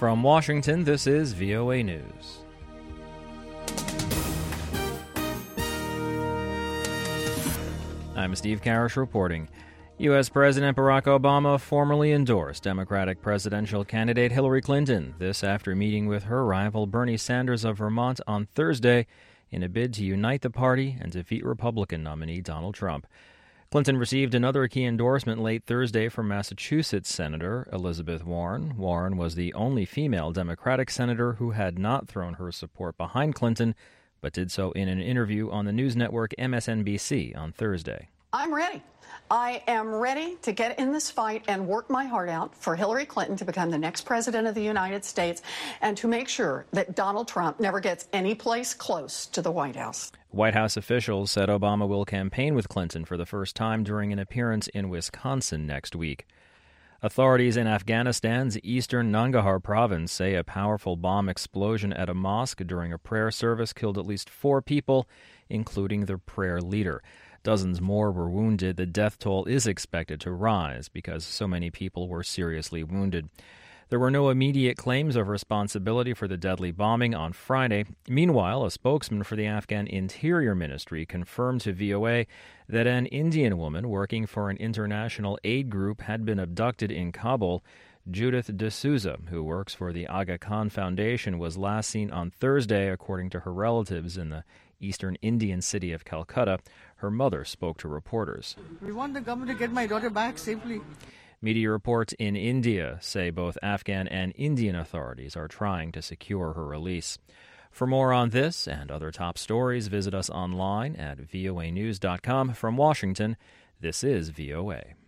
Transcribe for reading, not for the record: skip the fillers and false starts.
From Washington, this is VOA News. I'm Steve Karish reporting. U.S. President Barack Obama formally endorsed Democratic presidential candidate Hillary Clinton, this after meeting with her rival Bernie Sanders of Vermont on Thursday in a bid to unite the party and defeat Republican nominee Donald Trump. Clinton received another key endorsement late Thursday from Massachusetts Senator Elizabeth Warren. Warren was the only female Democratic senator who had not thrown her support behind Clinton, but did so in an interview on the news network MSNBC on Thursday. I'm ready. I am ready to get in this fight and work my heart out for Hillary Clinton to become the next president of the United States and to make sure that Donald Trump never gets any place close to the White House. White House officials said Obama will campaign with Clinton for the first time during an appearance in Wisconsin next week. Authorities in Afghanistan's eastern Nangarhar province say a powerful bomb explosion at a mosque during a prayer service killed at least 4 people, including the prayer leader. Dozens more were wounded. The death toll is expected to rise because so many people were seriously wounded. There were no immediate claims of responsibility for the deadly bombing on Friday. Meanwhile, a spokesman for the Afghan Interior Ministry confirmed to VOA that an Indian woman working for an international aid group had been abducted in Kabul. Judith D'Souza, who works for the Aga Khan Foundation, was last seen on Thursday, according to her relatives in the eastern Indian city of Calcutta. Her mother spoke to reporters. We want the government to get my daughter back safely. Media reports in India say both Afghan and Indian authorities are trying to secure her release. For more on this and other top stories, visit us online at voanews.com. From Washington, this is VOA.